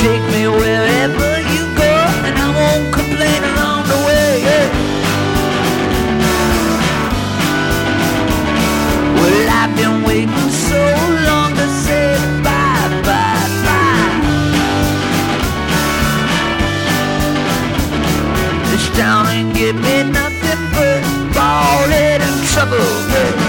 take me wherever you go, and I won't complain along the way. Yeah. Well, I've been waiting so long to say bye, bye, bye. This town ain't give me nothing but ballin' and trouble. Yeah.